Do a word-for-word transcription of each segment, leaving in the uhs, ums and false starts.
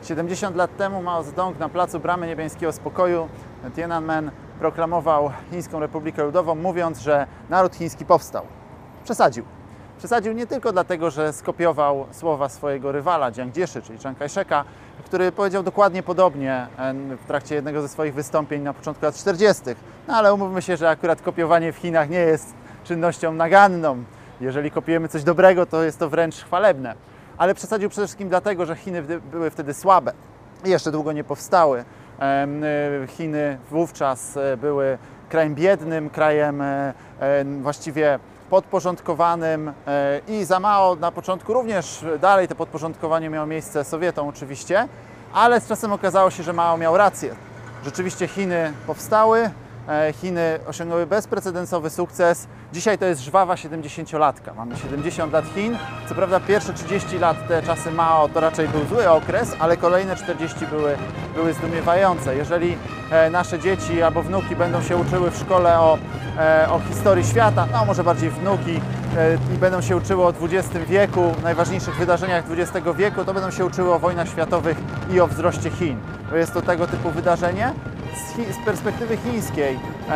siedemdziesiąt lat temu Mao Zedong na placu Bramy Niebiańskiego Spokoju Tiananmen proklamował Chińską Republikę Ludową, mówiąc, że naród chiński powstał. Przesadził. Przesadził nie tylko dlatego, że skopiował słowa swojego rywala Jiang Jieszy, czyli Chiang Kai-sheka, który powiedział dokładnie podobnie w trakcie jednego ze swoich wystąpień na początku lat czterdziestych. No ale umówmy się, że akurat kopiowanie w Chinach nie jest czynnością naganną. Jeżeli kopiujemy coś dobrego, to jest to wręcz chwalebne. Ale przesadził przede wszystkim dlatego, że Chiny były wtedy słabe i jeszcze długo nie powstały. Chiny wówczas były krajem biednym, krajem właściwie podporządkowanym i za Mao na początku również dalej to podporządkowanie miało miejsce Sowietom oczywiście, ale z czasem okazało się, że Mao miał rację. Rzeczywiście Chiny powstały, Chiny osiągnęły bezprecedensowy sukces. Dzisiaj to jest żwawa siedemdziesięciolatka. Mamy siedemdziesiąt lat Chin. Co prawda pierwsze trzydzieści lat, te czasy Mao, to raczej był zły okres, ale kolejne czterdzieści były, były zdumiewające. Jeżeli nasze dzieci albo wnuki będą się uczyły w szkole o, o historii świata, no może bardziej wnuki, i będą się uczyły o dwudziestym wieku, najważniejszych wydarzeniach dwudziestego wieku, to będą się uczyły o wojnach światowych i o wzroście Chin. Jest to tego typu wydarzenie. Z, z perspektywy chińskiej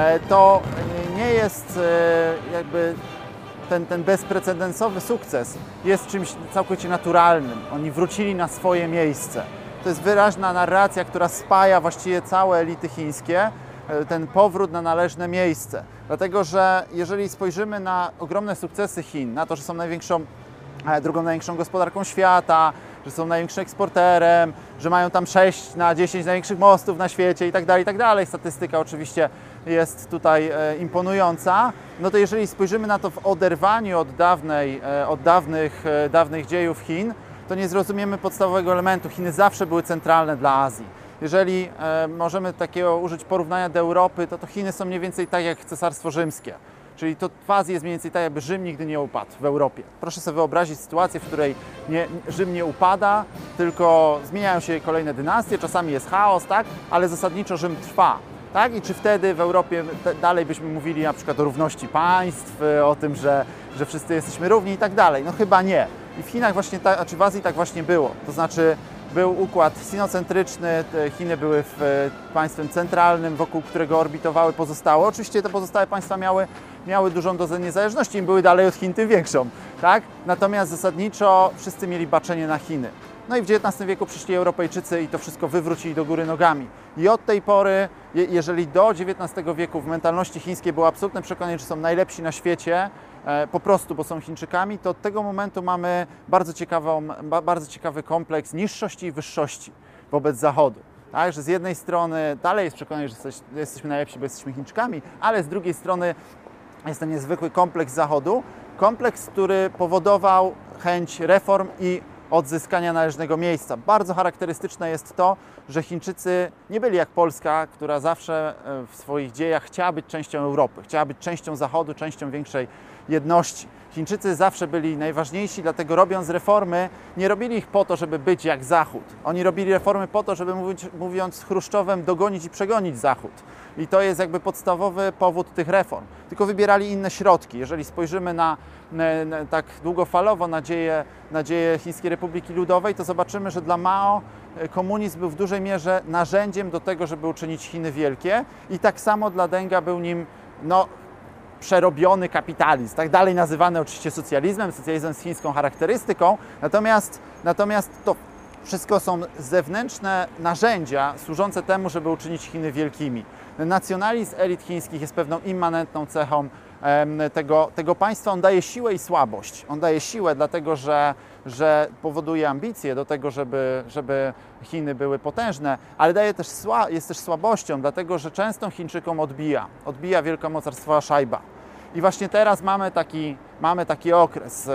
to nie jest jakby ten, ten bezprecedensowy sukces jest czymś całkowicie naturalnym. Oni wrócili na swoje miejsce. To jest wyraźna narracja, która spaja właściwie całe elity chińskie, ten powrót na należne miejsce. Dlatego, że jeżeli spojrzymy na ogromne sukcesy Chin, na to, że są największą, drugą największą gospodarką świata, że są największym eksporterem, że mają tam sześć na dziesięć największych mostów na świecie i tak dalej, i tak dalej. Statystyka oczywiście jest tutaj e, imponująca. No to jeżeli spojrzymy na to w oderwaniu od, dawnej, e, od dawnych, e, dawnych dziejów Chin, to nie zrozumiemy podstawowego elementu. Chiny zawsze były centralne dla Azji. Jeżeli e, możemy takiego użyć porównania do Europy, to, to Chiny są mniej więcej tak jak Cesarstwo Rzymskie. Czyli to w Azji jest mniej więcej tak, jakby Rzym nigdy nie upadł w Europie. Proszę sobie wyobrazić sytuację, w której nie, Rzym nie upada, tylko zmieniają się kolejne dynastie, czasami jest chaos, tak? Ale zasadniczo Rzym trwa. Tak? I czy wtedy w Europie dalej byśmy mówili na przykład o równości państw, o tym, że, że wszyscy jesteśmy równi i tak dalej? No chyba nie. I w Chinach właśnie, tak, czy w Azji tak właśnie było. To znaczy był układ sinocentryczny, Chiny były w państwem centralnym, wokół którego orbitowały pozostałe. Oczywiście te pozostałe państwa miały, miały dużą dozę niezależności, im były dalej od Chin, tym większą. Tak? Natomiast zasadniczo wszyscy mieli baczenie na Chiny. No i w dziewiętnastym wieku przyszli Europejczycy i to wszystko wywrócili do góry nogami. I od tej pory, jeżeli do dziewiętnastego wieku w mentalności chińskiej było absolutne przekonanie, że są najlepsi na świecie, po prostu, bo są Chińczykami, to od tego momentu mamy bardzo, ciekawą, bardzo ciekawy kompleks niższości i wyższości wobec Zachodu. Tak, że z jednej strony dalej jest przekonanie, że jesteśmy najlepsi, bo jesteśmy Chińczykami, ale z drugiej strony jest ten niezwykły kompleks Zachodu, kompleks, który powodował chęć reform i odzyskania należnego miejsca. Bardzo charakterystyczne jest to, że Chińczycy nie byli jak Polska, która zawsze w swoich dziejach chciała być częścią Europy, chciała być częścią Zachodu, częścią większej jedności. Chińczycy zawsze byli najważniejsi, dlatego robiąc reformy, nie robili ich po to, żeby być jak Zachód. Oni robili reformy po to, żeby mówić, mówiąc Chruszczowem, dogonić i przegonić Zachód. I to jest jakby podstawowy powód tych reform. Tylko wybierali inne środki. Jeżeli spojrzymy na, na, na tak długofalowo na dzieje, na dzieje Chińskiej Republiki Ludowej, to zobaczymy, że dla Mao komunizm był w dużej mierze narzędziem do tego, żeby uczynić Chiny wielkie. I tak samo dla Denga był nim no, przerobiony kapitalizm, tak dalej nazywany oczywiście socjalizmem, socjalizmem z chińską charakterystyką, natomiast, natomiast to wszystko są zewnętrzne narzędzia służące temu, żeby uczynić Chiny wielkimi. Nacjonalizm elit chińskich jest pewną immanentną cechą tego, tego państwa. On daje siłę i słabość. On daje siłę dlatego, że, że powoduje ambicje do tego, żeby, żeby Chiny były potężne, ale daje też sła, jest też słabością, dlatego że często Chińczykom odbija. Odbija wielkomocarstwa szajba. I właśnie teraz mamy taki, mamy taki okres,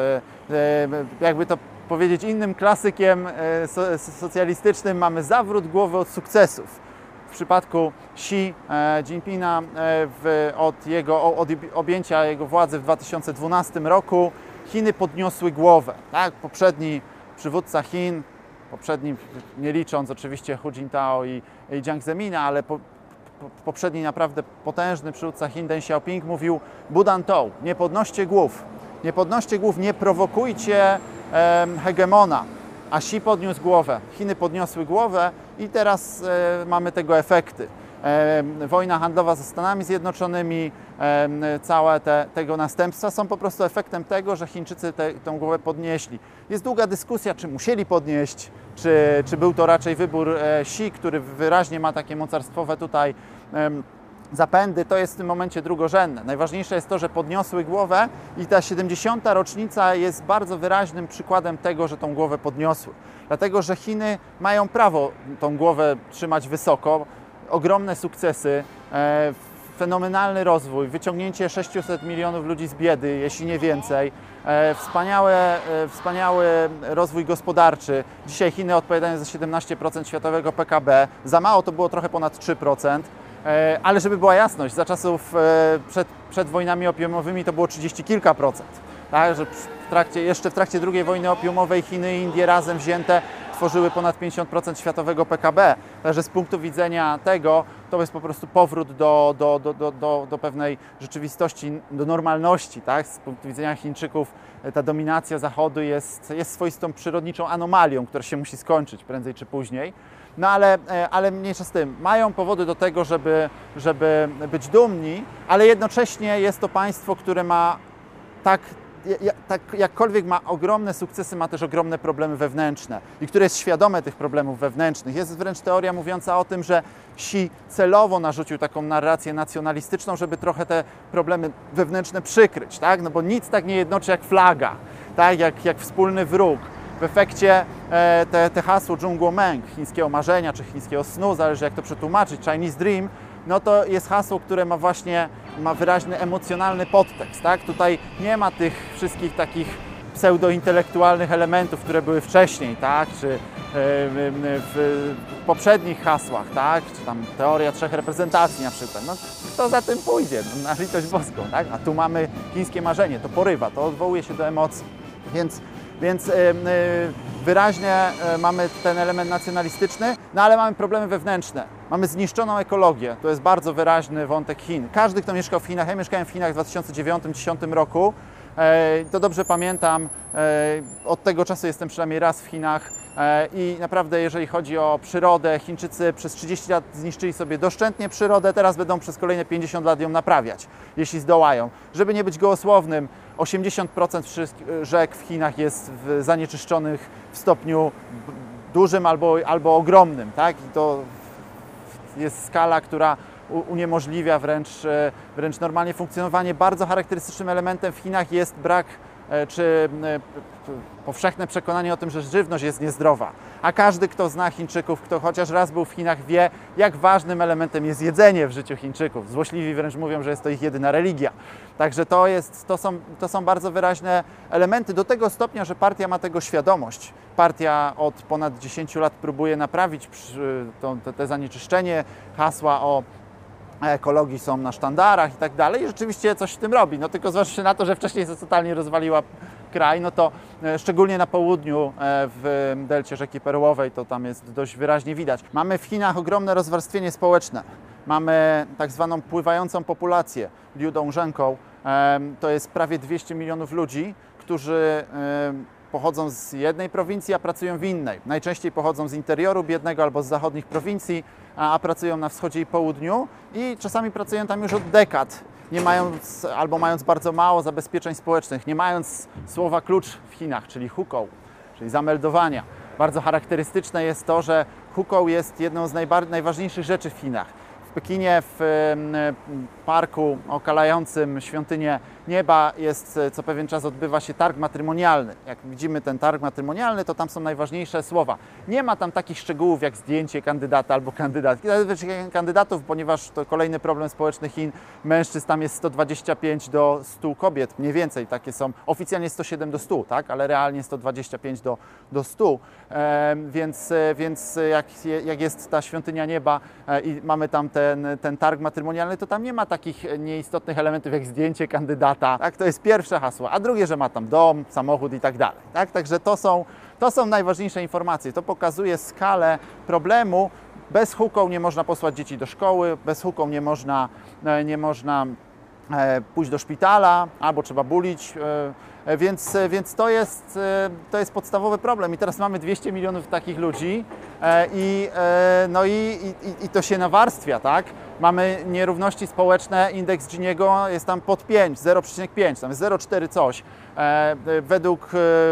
jakby to powiedzieć innym klasykiem socjalistycznym, mamy zawrót głowy od sukcesów. W przypadku Xi Jinpinga w, od, jego, od objęcia jego władzy w dwa tysiące dwunastym roku Chiny podniosły głowę. Tak? Poprzedni przywódca Chin, poprzedni nie licząc oczywiście Hu Jintao i, i Jiang Zemina, ale po, po, poprzedni naprawdę potężny przywódca Chin Deng Xiaoping mówił Budan Tou, nie podnoście głów, nie podnoście głów, nie prowokujcie em, hegemona. a Xi podniósł głowę. Chiny podniosły głowę i teraz e, mamy tego efekty. E, wojna handlowa ze Stanami Zjednoczonymi, e, całe te, tego następstwa są po prostu efektem tego, że Chińczycy te, tę głowę podnieśli. Jest długa dyskusja, czy musieli podnieść, czy, czy był to raczej wybór e, Xi, który wyraźnie ma takie mocarstwowe tutaj e, zapędy. To jest w tym momencie drugorzędne. Najważniejsze jest to, że podniosły głowę i ta siedemdziesiąta rocznica jest bardzo wyraźnym przykładem tego, że tą głowę podniosły. Dlatego, że Chiny mają prawo tą głowę trzymać wysoko, ogromne sukcesy, e, fenomenalny rozwój, wyciągnięcie sześciuset milionów ludzi z biedy, jeśli nie więcej, e, wspaniały, e, wspaniały rozwój gospodarczy. Dzisiaj Chiny odpowiadają za siedemnaście procent światowego P K B, za mało to było trochę ponad trzy procent. Ale żeby była jasność, za czasów przed, przed wojnami opiumowymi to było trzydzieści kilka procent. Tak, że w trakcie, jeszcze w trakcie drugiej wojny opiumowej Chiny i Indie razem wzięte tworzyły ponad pięćdziesiąt procent światowego P K B. Także z punktu widzenia tego to jest po prostu powrót do, do, do, do, do, do pewnej rzeczywistości, do normalności. Tak? Z punktu widzenia Chińczyków ta dominacja Zachodu jest, jest swoistą przyrodniczą anomalią, która się musi skończyć prędzej czy później. No ale, ale mniejsza z tym, mają powody do tego, żeby, żeby być dumni, ale jednocześnie jest to państwo, które ma tak, tak, jakkolwiek ma ogromne sukcesy, ma też ogromne problemy wewnętrzne i które jest świadome tych problemów wewnętrznych. Jest wręcz teoria mówiąca o tym, że Xi celowo narzucił taką narrację nacjonalistyczną, żeby trochę te problemy wewnętrzne przykryć, tak? No bo nic tak nie jednoczy jak flaga, tak? jak, jak wspólny wróg. W efekcie e, te, te hasło Zhongguomeng, chińskiego marzenia czy chińskiego snu, zależy jak to przetłumaczyć, Chinese Dream, no to jest hasło, które ma właśnie ma wyraźny emocjonalny podtekst. Tak? Tutaj nie ma tych wszystkich takich pseudointelektualnych elementów, które były wcześniej, tak? Czy e, w, w poprzednich hasłach, tak? Czy tam teoria trzech reprezentacji na przykład. No, kto za tym pójdzie? No, na litość boską. Tak? A tu mamy chińskie marzenie, to porywa, to odwołuje się do emocji. Więc Więc y, y, wyraźnie y, mamy ten element nacjonalistyczny, no ale mamy problemy wewnętrzne. Mamy zniszczoną ekologię, to jest bardzo wyraźny wątek Chin. Każdy, kto mieszkał w Chinach, ja mieszkałem w Chinach w dwa tysiące dziewiątym do dwa tysiące dziesiątym roku, e, to dobrze pamiętam, e, od tego czasu jestem przynajmniej raz w Chinach e, i naprawdę jeżeli chodzi o przyrodę, Chińczycy przez trzydzieści lat zniszczyli sobie doszczętnie przyrodę, teraz będą przez kolejne pięćdziesiąt lat ją naprawiać, jeśli zdołają. Żeby nie być gołosłownym, osiemdziesiąt procent rzek w Chinach jest w zanieczyszczonych w stopniu dużym albo, albo ogromnym, tak? I to jest skala, która uniemożliwia wręcz, wręcz normalnie funkcjonowanie. Bardzo charakterystycznym elementem w Chinach jest brak czy powszechne przekonanie o tym, że żywność jest niezdrowa. A każdy, kto zna Chińczyków, kto chociaż raz był w Chinach, wie, jak ważnym elementem jest jedzenie w życiu Chińczyków. Złośliwi wręcz mówią, że jest to ich jedyna religia. Także to, jest, to, są, to są bardzo wyraźne elementy do tego stopnia, że partia ma tego świadomość. Partia od ponad dziesięciu lat próbuje naprawić to, to, te zanieczyszczenie, hasła o ekologii są na sztandarach i tak dalej i rzeczywiście coś w tym robi. No tylko zważywszy na to, że wcześniej totalnie rozwaliła kraj, no to szczególnie na południu w delcie rzeki Perłowej to tam jest dość wyraźnie widać. Mamy w Chinach ogromne rozwarstwienie społeczne. Mamy tak zwaną pływającą populację liudongżęką. To jest prawie dwieście milionów ludzi, którzy pochodzą z jednej prowincji, a pracują w innej. Najczęściej pochodzą z interioru biednego albo z zachodnich prowincji, a, a pracują na wschodzie i południu i czasami pracują tam już od dekad, nie mając albo mając bardzo mało zabezpieczeń społecznych, nie mając słowa klucz w Chinach, czyli hukou, czyli zameldowania. Bardzo charakterystyczne jest to, że hukou jest jedną z najważniejszych rzeczy w Chinach. W Pekinie, w parku okalającym świątynię nieba jest, co pewien czas odbywa się targ matrymonialny. Jak widzimy ten targ matrymonialny, to tam są najważniejsze słowa. Nie ma tam takich szczegółów jak zdjęcie kandydata albo kandydatki. Kandydatów, ponieważ to kolejny problem społeczny Chin, mężczyzn tam jest sto dwadzieścia pięć do stu kobiet, mniej więcej takie są, oficjalnie sto siedem do stu, tak? Ale realnie sto dwadzieścia pięć do stu. E, więc więc jak, jak jest ta świątynia nieba e, i mamy tam ten, ten targ matrymonialny, to tam nie ma takich nieistotnych elementów jak zdjęcie kandydata. Tak, to jest pierwsze hasło, a drugie, że ma tam dom, samochód i tak dalej. Tak? Także to są, to są najważniejsze informacje. To pokazuje skalę problemu. Bez hukou nie można posłać dzieci do szkoły, bez hukou nie można, nie można pójść do szpitala, albo trzeba bulić, więc, więc to, jest, to jest podstawowy problem. I teraz mamy dwieście milionów takich ludzi i, no i, i, i to się nawarstwia, tak? Mamy nierówności społeczne, indeks Giniego jest tam pod pięć, zero przecinek pięć, tam jest zero przecinek cztery coś. Według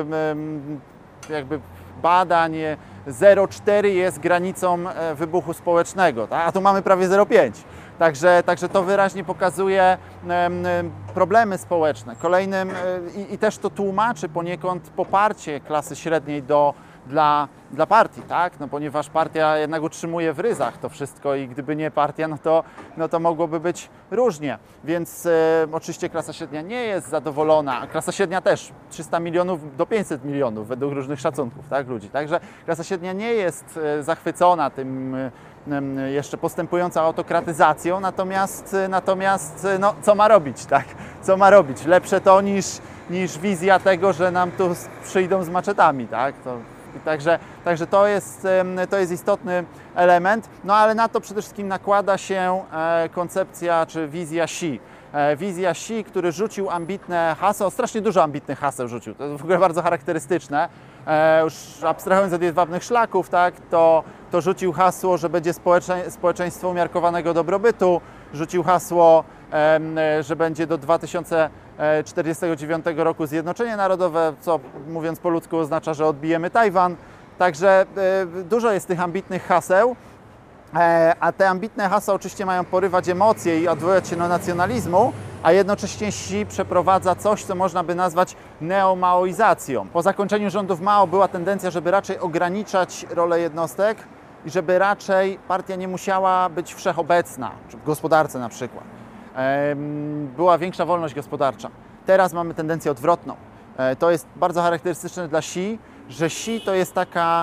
jakby badań zero przecinek cztery jest granicą wybuchu społecznego, tak? A tu mamy prawie zero przecinek pięć. Także, także to wyraźnie pokazuje problemy społeczne. Kolejnym i, i też to tłumaczy poniekąd poparcie klasy średniej do, dla, dla partii, tak? No, ponieważ partia jednak utrzymuje w ryzach to wszystko i gdyby nie partia, no to, no to mogłoby być różnie. Więc e, oczywiście klasa średnia nie jest zadowolona, a klasa średnia też trzysta milionów do pięćset milionów według różnych szacunków, tak, ludzi. Także klasa średnia nie jest e, zachwycona tym e, jeszcze postępującą autokratyzacją, natomiast, natomiast no, co ma robić, tak? Co ma robić? Lepsze to niż, niż wizja tego, że nam tu przyjdą z maczetami, tak? To, i także, także to jest, to jest istotny element, no ale na to przede wszystkim nakłada się koncepcja czy wizja Xi. Wizja Xi, który rzucił ambitne hasło, strasznie dużo ambitnych haseł rzucił, to jest w ogóle bardzo charakterystyczne. E, już abstrahując od jedwabnych szlaków, tak, to, to rzucił hasło, że będzie społecze, społeczeństwo umiarkowanego dobrobytu, rzucił hasło, e, że będzie do dwa tysiące czterdziestego dziewiątego roku zjednoczenie narodowe, co mówiąc po ludzku oznacza, że odbijemy Tajwan. Także e, dużo jest tych ambitnych haseł, e, a te ambitne hasła oczywiście mają porywać emocje i odwoływać się do nacjonalizmu, a jednocześnie Xi przeprowadza coś, co można by nazwać neomaoizacją. Po zakończeniu rządów Mao była tendencja, żeby raczej ograniczać rolę jednostek i żeby raczej partia nie musiała być wszechobecna, czy w gospodarce na przykład. Była większa wolność gospodarcza. Teraz mamy tendencję odwrotną. To jest bardzo charakterystyczne dla Xi, że Xi to jest taka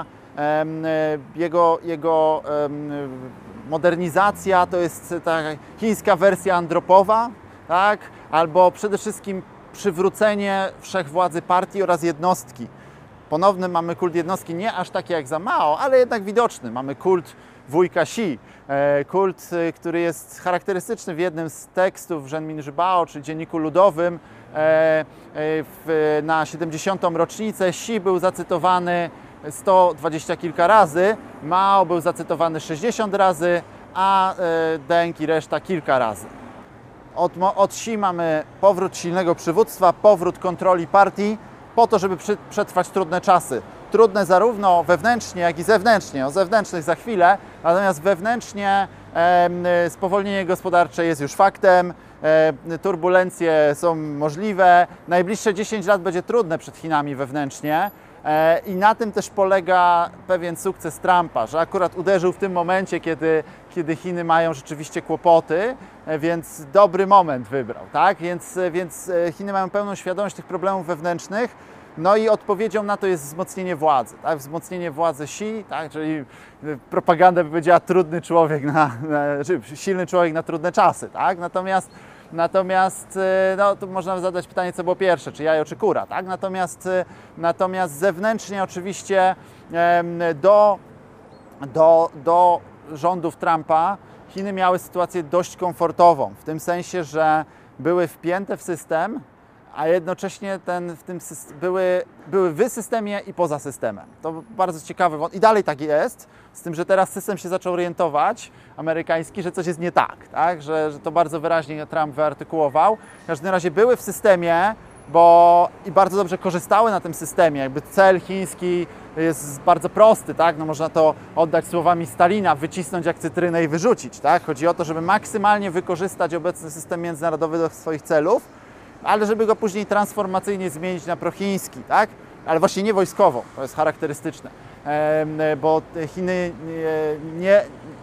jego, jego modernizacja, to jest ta chińska wersja andropowa, tak? Albo przede wszystkim przywrócenie wszechwładzy partii oraz jednostki. Ponowny mamy kult jednostki, nie aż taki jak za Mao, ale jednak widoczny. Mamy kult wujka Xi, kult, który jest charakterystyczny w jednym z tekstów w Zhenmin Zhibao, czyli Dzienniku Ludowym. Na siedemdziesiątą rocznicę Xi był zacytowany sto dwadzieścia kilka razy, Mao był zacytowany sześćdziesiąt razy, a Deng i reszta kilka razy. Od, od Xi mamy powrót silnego przywództwa, powrót kontroli partii, po to, żeby przy, przetrwać trudne czasy. Trudne zarówno wewnętrznie, jak i zewnętrznie. O zewnętrznych za chwilę, natomiast wewnętrznie e, spowolnienie gospodarcze jest już faktem, e, turbulencje są możliwe. Najbliższe dziesięć lat będzie trudne przed Chinami wewnętrznie. I na tym też polega pewien sukces Trumpa, że akurat uderzył w tym momencie, kiedy, kiedy Chiny mają rzeczywiście kłopoty, więc dobry moment wybrał, tak? Więc, więc Chiny mają pełną świadomość tych problemów wewnętrznych, no i odpowiedzią na to jest wzmocnienie władzy, tak? Wzmocnienie władzy Xi, tak? Czyli propaganda by powiedziała trudny człowiek, na, na, czy silny człowiek na trudne czasy, tak? Natomiast Natomiast no, tu można zadać pytanie, co było pierwsze, czy jajo, czy kura, tak? Natomiast, natomiast zewnętrznie oczywiście do, do, do rządów Trumpa Chiny miały sytuację dość komfortową, w tym sensie, że były wpięte w system, a jednocześnie ten, w tym były, były w systemie i poza systemem. To bardzo ciekawe i dalej tak jest, z tym, że teraz system się zaczął orientować, amerykański, że coś jest nie tak, tak? Że, że to bardzo wyraźnie Trump wyartykułował. W każdym razie były w systemie, bo i bardzo dobrze korzystały na tym systemie. Jakby cel chiński jest bardzo prosty, tak? No można to oddać słowami Stalina, wycisnąć jak cytrynę i wyrzucić, tak? Chodzi o to, żeby maksymalnie wykorzystać obecny system międzynarodowy do swoich celów, ale żeby go później transformacyjnie zmienić na prochiński, tak? Ale właśnie nie wojskowo, to jest charakterystyczne, bo Chiny nie,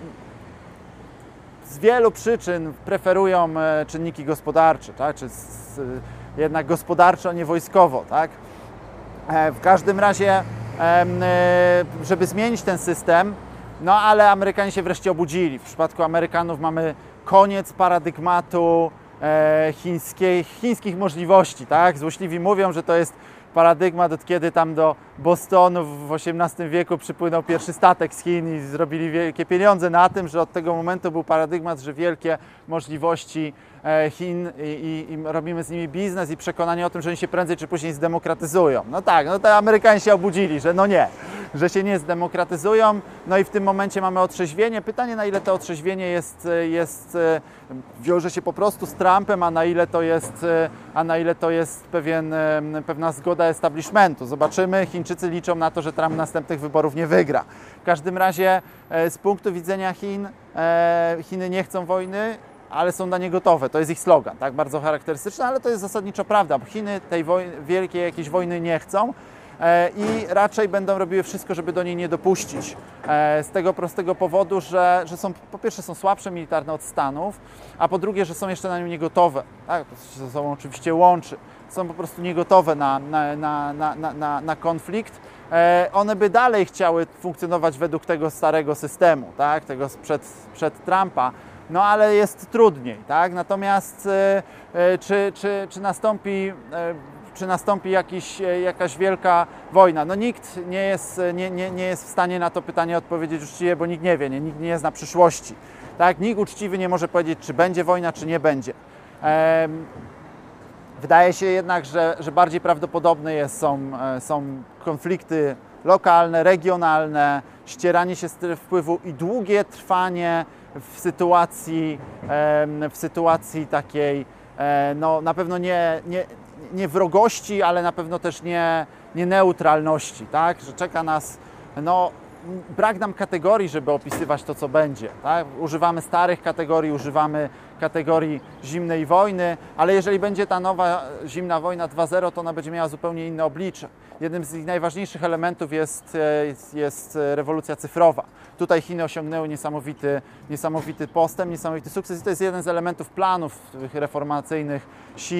z wielu przyczyn preferują czynniki gospodarcze, tak? Czy z, jednak gospodarczo, a nie wojskowo, tak? W każdym razie, żeby zmienić ten system, no ale Amerykanie się wreszcie obudzili. W przypadku Amerykanów mamy koniec paradygmatu chińskich, chińskich możliwości, tak? Złośliwi mówią, że to jest paradygmat, od kiedy tam do Bostonu w osiemnastym wieku przypłynął pierwszy statek z Chin i zrobili wielkie pieniądze na tym, że od tego momentu był paradygmat, że wielkie możliwości Chin i, i, i robimy z nimi biznes i przekonanie o tym, że oni się prędzej czy później zdemokratyzują. No tak, no to Amerykanie się obudzili, że no nie, że się nie zdemokratyzują, no i w tym momencie mamy otrzeźwienie. Pytanie, na ile to otrzeźwienie jest, jest wiąże się po prostu z Trumpem, a na ile to jest, a na ile to jest pewien, pewna zgoda establishmentu. Zobaczymy, Chińczycy liczą na to, że Trump następnych wyborów nie wygra. W każdym razie z punktu widzenia Chin, Chiny nie chcą wojny, ale są na nie gotowe. To jest ich slogan, tak, bardzo charakterystyczny, ale to jest zasadniczo prawda, bo Chiny tej woj- wielkiej jakiejś wojny nie chcą e, i raczej będą robiły wszystko, żeby do niej nie dopuścić. E, z tego prostego powodu, że, że są, po pierwsze są słabsze militarne od Stanów, a po drugie, że są jeszcze na nią niegotowe. Tak, to się ze sobą oczywiście łączy. Są po prostu niegotowe na, na, na, na, na, na, na konflikt. E, one by dalej chciały funkcjonować według tego starego systemu, tak, tego sprzed, przed Trumpa. No ale jest trudniej, tak? Natomiast e, e, czy, czy, czy nastąpi, e, czy nastąpi jakiś, e, jakaś wielka wojna? No nikt nie jest, nie, nie, nie jest w stanie na to pytanie odpowiedzieć uczciwie, bo nikt nie wie, nie, nikt nie zna przyszłości. Tak? Nikt uczciwy nie może powiedzieć, czy będzie wojna, czy nie będzie. E, wydaje się jednak, że, że bardziej prawdopodobne jest, są, e, są konflikty lokalne, regionalne, ścieranie się stref wpływu i długie trwanie w sytuacji, w sytuacji takiej, no na pewno nie, nie, nie wrogości, ale na pewno też nie, nie neutralności, tak? Że czeka nas, no brak nam kategorii, żeby opisywać to, co będzie, tak? Używamy starych kategorii, używamy kategorii zimnej wojny, ale jeżeli będzie ta nowa zimna wojna dwa zero, to ona będzie miała zupełnie inne oblicze. Jednym z ich najważniejszych elementów jest, jest, jest rewolucja cyfrowa. Tutaj Chiny osiągnęły niesamowity, niesamowity postęp, niesamowity sukces i to jest jeden z elementów planów reformacyjnych Xi.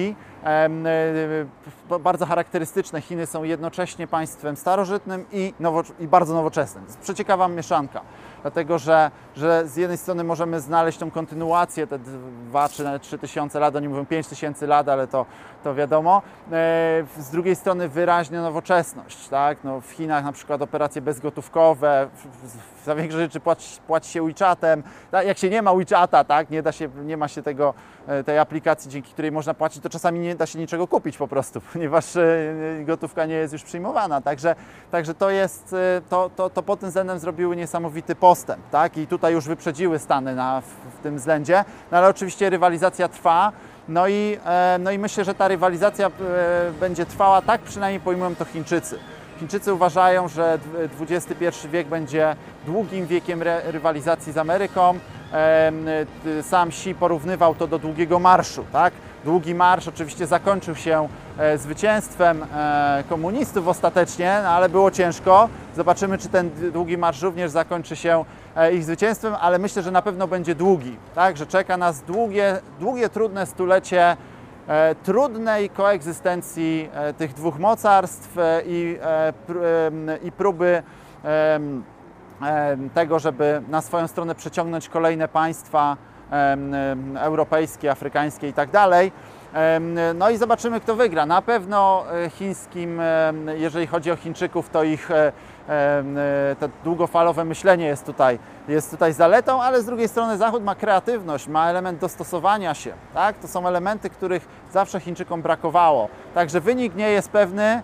Bardzo charakterystyczne. Chiny są jednocześnie państwem starożytnym i, nowo, i bardzo nowoczesnym. To jest przeciekawa mieszanka, dlatego że, że z jednej strony możemy znaleźć tą kontynuację, te dwa czy nawet trzy tysiące lat, oni mówią pięć tysięcy lat, ale to, to wiadomo. Z drugiej strony wyraźnie nowoczesność, tak? No, w Chinach na przykład operacje bezgotówkowe, za większość rzeczy płaci, płaci się WeChatem. Jak się nie ma WeChata, tak? nie, da się, nie ma się tego, tej aplikacji, dzięki której można płacić, to czasami nie da się niczego kupić po prostu, ponieważ gotówka nie jest już przyjmowana. Także, także to jest, to, to, to pod tym względem zrobiły niesamowity postęp, tak? I tutaj już wyprzedziły Stany na, w, w tym względzie, no ale oczywiście rywalizacja trwa. No i, no i myślę, że ta rywalizacja będzie trwała, tak przynajmniej pojmują to Chińczycy. Chińczycy uważają, że dwudziesty pierwszy wiek będzie długim wiekiem rywalizacji z Ameryką. Sam Xi porównywał to do długiego marszu, tak? Długi marsz oczywiście zakończył się zwycięstwem komunistów ostatecznie, no ale było ciężko. Zobaczymy, czy ten długi marsz również zakończy się ich zwycięstwem, ale myślę, że na pewno będzie długi, tak? Że czeka nas długie, długie trudne stulecie e, trudnej koegzystencji e, tych dwóch mocarstw e, i, e, pr, e, i próby e, e, tego, żeby na swoją stronę przeciągnąć kolejne państwa e, e, europejskie, afrykańskie i tak dalej. No i zobaczymy, kto wygra. Na pewno chińskim, jeżeli chodzi o Chińczyków, to ich to długofalowe myślenie jest tutaj, jest tutaj zaletą, ale z drugiej strony Zachód ma kreatywność, ma element dostosowania się. Tak? To są elementy, których zawsze Chińczykom brakowało. Także wynik nie jest pewny.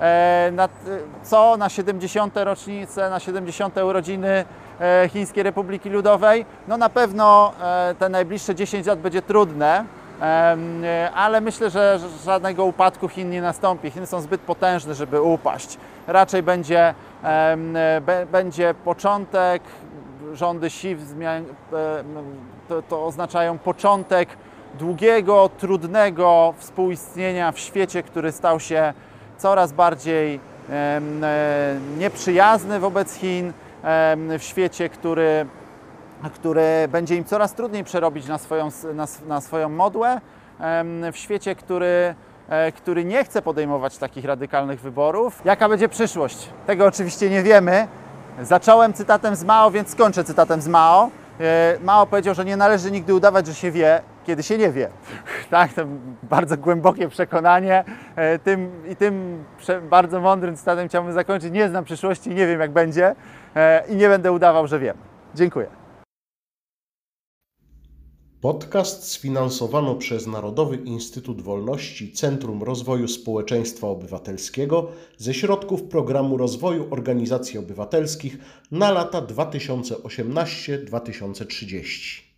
Co na siedemdziesiąte rocznice, na siedemdziesiąte urodziny Chińskiej Republiki Ludowej? No na pewno te najbliższe dziesięć lat będzie trudne. Ale myślę, że żadnego upadku Chin nie nastąpi. Chiny są zbyt potężne, żeby upaść. Raczej będzie, będzie początek, rządy Xi to, to oznaczają początek długiego, trudnego współistnienia w świecie, który stał się coraz bardziej nieprzyjazny wobec Chin, w świecie, który który będzie im coraz trudniej przerobić na swoją, na, na swoją modłę, w świecie, który, który nie chce podejmować takich radykalnych wyborów. Jaka będzie przyszłość? Tego oczywiście nie wiemy. Zacząłem cytatem z Mao, więc skończę cytatem z Mao. Mao powiedział, że nie należy nigdy udawać, że się wie. kiedy się nie wie. Tak, to bardzo głębokie przekonanie. Tym, I tym bardzo mądrym cytatem chciałbym zakończyć. Nie znam przyszłości, nie wiem jak będzie i nie będę udawał, że wiem. Dziękuję. Podcast sfinansowano przez Narodowy Instytut Wolności Centrum Rozwoju Społeczeństwa Obywatelskiego ze środków Programu Rozwoju Organizacji Obywatelskich na lata dwa tysiące osiemnasty do dwa tysiące trzydziestego.